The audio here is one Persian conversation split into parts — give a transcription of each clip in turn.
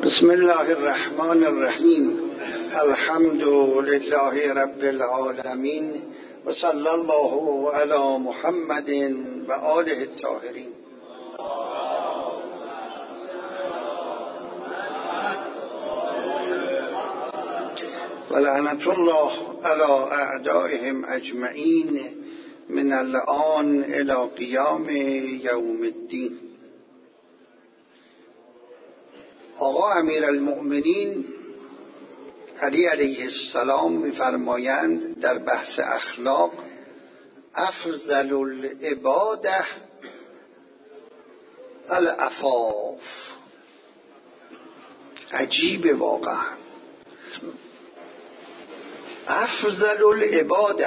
بسم الله الرحمن الرحیم. الحمد لله رب العالمین و صلی الله علی محمد و آله الطاهرین. و لعنت الله علی اعدائهم اجمعین من الآن الی قیام یوم الدین. آقا امیرالمؤمنین علی علیه السلام می‌فرمایند در بحث اخلاق: افضل العباده العفاف. عجیب واقعا. افضل العباده،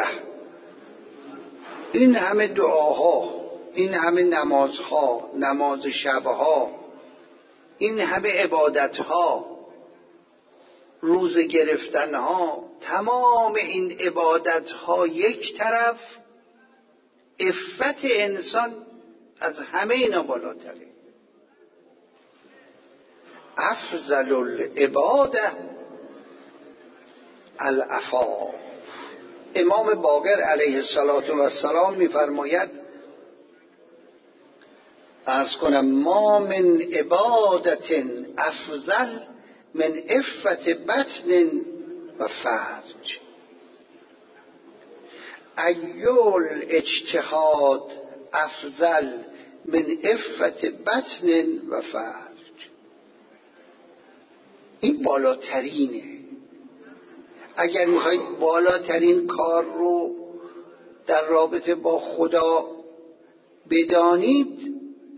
این همه دعاها، این همه نمازها، نماز شبها، این همه عبادتها، روزه گرفتنها، تمام این عبادتها یک طرف، عفت انسان از همه اینا بالاتره. افضل العباده العفاف. امام باقر علیه السلام می‌فرماید، عرض کنم: ما من عبادت افضل من عفت بطن و فرج. ایول اجتهاد افضل من عفت بطن و فرج. این بالاترینه. اگر میخواید بالاترین کار رو در رابطه با خدا بدانید،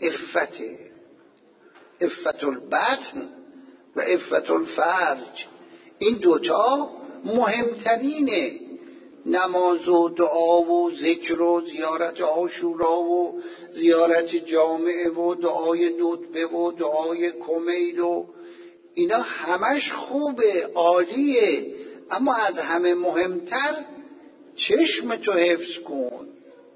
عفت البطن و عفت الفرج، این دوتا مهمترینه. نماز و دعا و ذکر و زیارت عاشورا و زیارت جامعه و دعای ندبه و دعای کمیل و اینا همش خوبه، عالیه، اما از همه مهمتر چشم تو حفظ کن،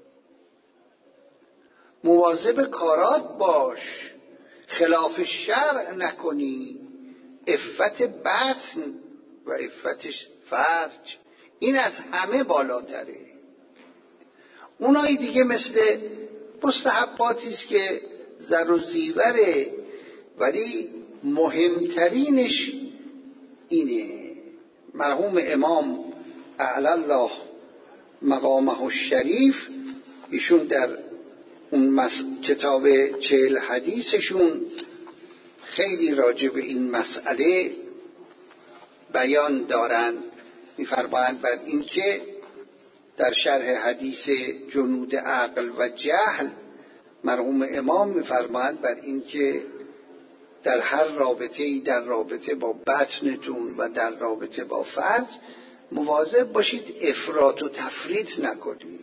مواظب کارات باش، خلاف شرع نکنی. عفت بطن و عفت فرج، این از همه بالاتره. اونایی دیگه مثل مستحباتی است که زر و زیوره، ولی مهمترینش اینه. مرحوم امام اعلی الله مقامه الشریف، ایشون در اون کتاب 40 حدیثشون خیلی راجع به این مسئله بیان دارند. می‌فرمایند بر این که در شرح حدیث جنود عقل و جهل، مرحوم امام می‌فرمایند بر این که در هر رابطه‌ای، در رابطه با بطنتون و در رابطه با فرج، مواظب باشید افراط و تفریط نکنید.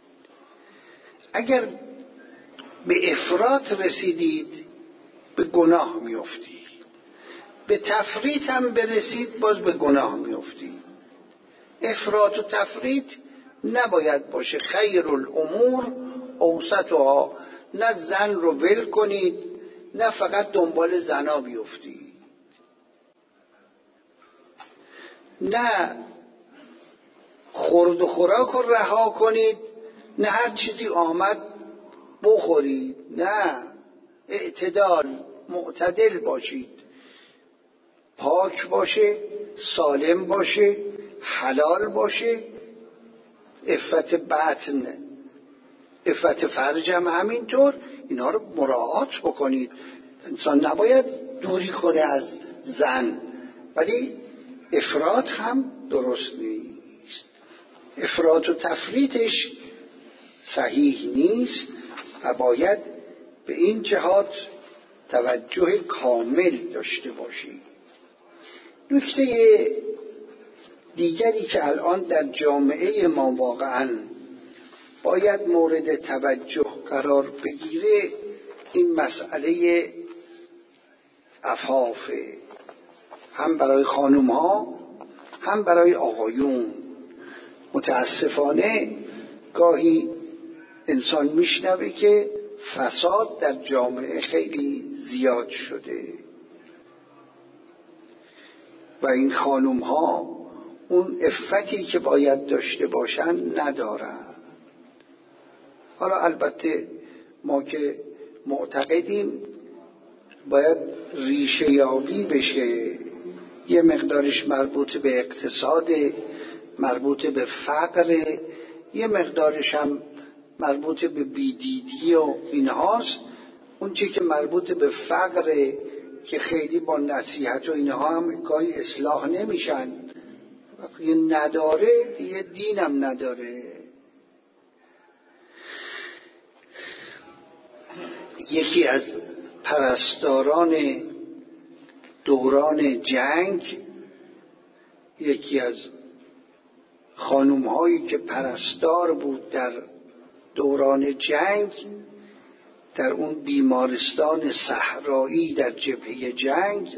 اگر به افراط رسیدید به گناه میافتید، به تفریط هم برسید باز به گناه میافتید. افراط و تفریط نباید باشه. خیر الامور اوسطها. نه زن رو ول کنید، نه فقط دنبال زنا بیفتید، نه خورد و خوراک رو رها کنید، نه هر چیزی آمد بخورید. نه، اعتدال، معتدل باشید، پاک باشه، سالم باشه، حلال باشه. عفت بطن، عفت فرج هم همینطور. اینا رو مراعات بکنید. انسان نباید دوری کنه از زن، ولی افراط هم درست نیست. افراط و تفریطش صحیح نیست و باید به این جهات توجه کامل داشته باشی. نکته دیگری که الان در جامعه ما واقعا باید مورد توجه قرار بگیره، این مسئله عفاف، هم برای خانم ها هم برای آقایون. متاسفانه گاهی انسان میشنوه که فساد در جامعه خیلی زیاد شده. و این خانم ها اون عفتی که باید داشته باشن ندارن. حالا البته ما که معتقدیم باید ریشه یابی بشه، یه مقدارش مربوط به اقتصاد، مربوط به فقر، یه مقدارش هم مربوط به بیدیدی و اینهاست. اون چی که مربوط به فقر که خیلی با نصیحت و اینها هم گاهی اصلاح نمیشن، وقتی نداره دیگه دینم نداره. یکی از پرستاران دوران جنگ، یکی از خانوم هایی که پرستار بود در دوران جنگ، در اون بیمارستان صحرایی در جبهه جنگ،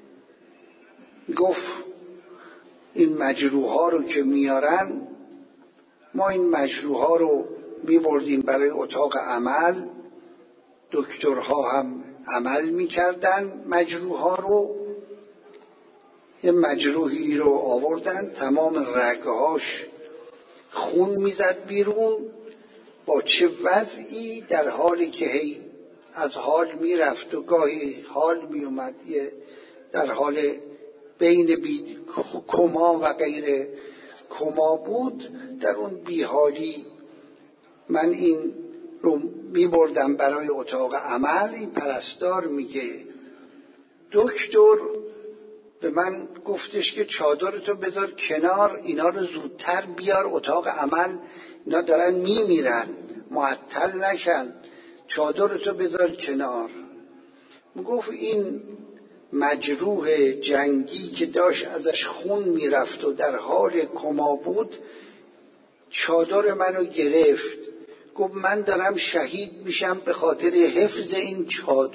گفت این مجروحا رو که میارن، ما این مجروحا رو میبردیم برای اتاق عمل، دکترها هم عمل میکردن مجروحا رو. یه مجروحی رو آوردن تمام رگهاش خون میزد بیرون، با چه وضعی، در حالی که هی از حال میرفت و گاهی حال میومد، در حال بین کما و غیر کما بود. در اون بیحالی من این رو میبردم برای اتاق عمل. این پرستار میگه دکتر به من گفتش که چادرتو بذار کنار، اینا رو زودتر بیار اتاق عمل، اینا دارن میمیرن، معطل نشن، چادرتو بذار کنار. میگفت این مجروح جنگی که داشت ازش خون میرفت و در حال کما بود، چادر منو گرفت، گفت من دارم شهید میشم به خاطر حفظ این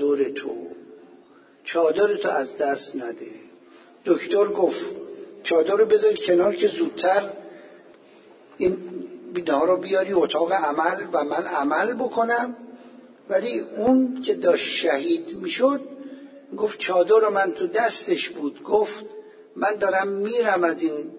چادرتو از دست نده. دکتر گفت چادر بذار کنار که زودتر این بینا رو بیاری اتاق عمل و من عمل بکنم. ولی اون که داشت شهید میشد گفت چادر رو من تو دستش بود، گفت من دارم میرم از این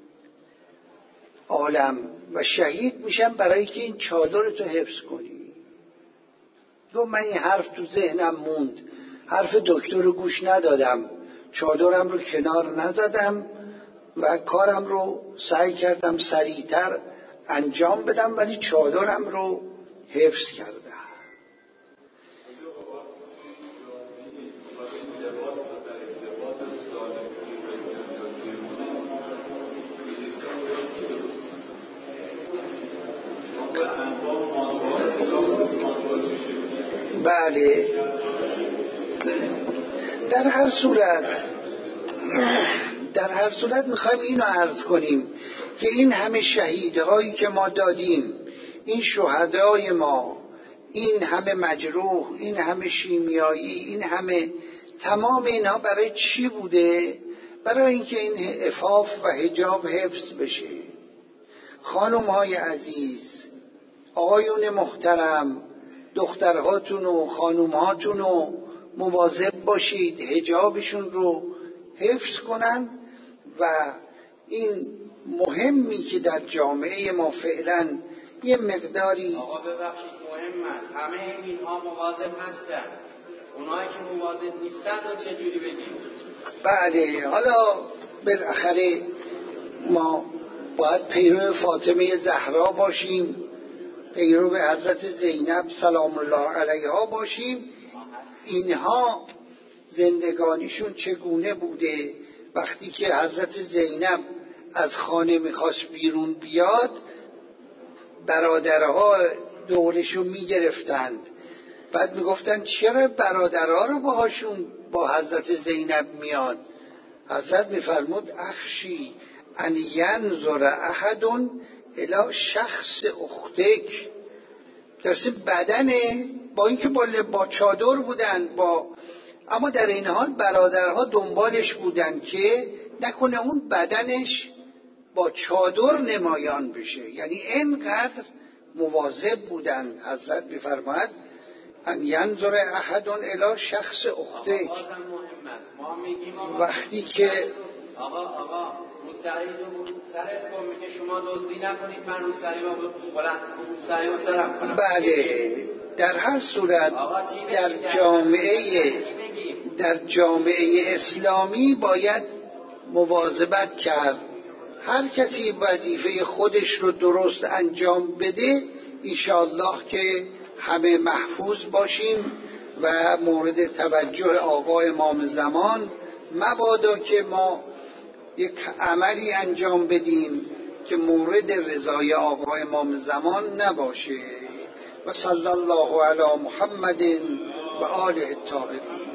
عالم و شهید میشم برای که این چادر رو تو حفظ کنی. گفت من این حرف تو ذهنم موند، حرف دکتر رو گوش ندادم، چادرم رو کنار نزدم و کارم رو سعی کردم سریعتر انجام بدم، ولی چادرم رو حفظ کردم. بله، در هر صورت میخوایم اینو عرض کنیم که این همه شهیدهایی که ما دادیم، این شهدای ما، این همه مجروح، این همه شیمیایی، این همه، تمام اینها برای چی بوده؟ برای اینکه این عفاف و حجاب حفظ بشه. خانم‌های عزیز، آقایون محترم، دخترهاتون و خانومهاتون رو مواظب باشید حجابشون رو حفظ کنن. و این مهمی که در جامعه ما فعلا یه مقداری، آقا ببخشید مهم است، همه اینها مواظب هستن، اونایی که مواظب نیستن رو چجوری بگیم؟ بله، حالا بالاخره ما باید پیرو فاطمه زهرا باشیم، پیرو حضرت زینب سلام الله علیها باشیم. اینها زندگانیشون چگونه بوده؟ وقتی که حضرت زینب از خانه میخواست بیرون بیاد، برادرها دورشو میگرفتند، بعد میگفتن چرا برادرها رو باهاشون با حضرت زینب میاد؟ حضرت میفرمود اخشی ان ینظر احد الی شخص اختک. درسته بدنه، با اینکه با چادر بودن، اما در این حال برادرها دنبالش بودن که نکنه اون بدنش با چادر نمایان بشه. یعنی اینقدر مواظب بودن. حضرت میفرماید ان ینظر احد الی شخص اختک. وقتی که آقا روسری تو سرت کن میگه شما دزدی نکنید، من روسری ما بلند روسری ما سرم کنم. بله در هر صورت در جامعه اسلامی باید مواظبت کرد. هر کسی وظیفه خودش رو درست انجام بده، انشاءالله که همه محفوظ باشیم و مورد توجه آقا امام زمان. مبادا که ما یک عملی انجام بدیم که مورد رضای آقا امام زمان نباشه. و صلی الله علی محمد و آله الطاهرین.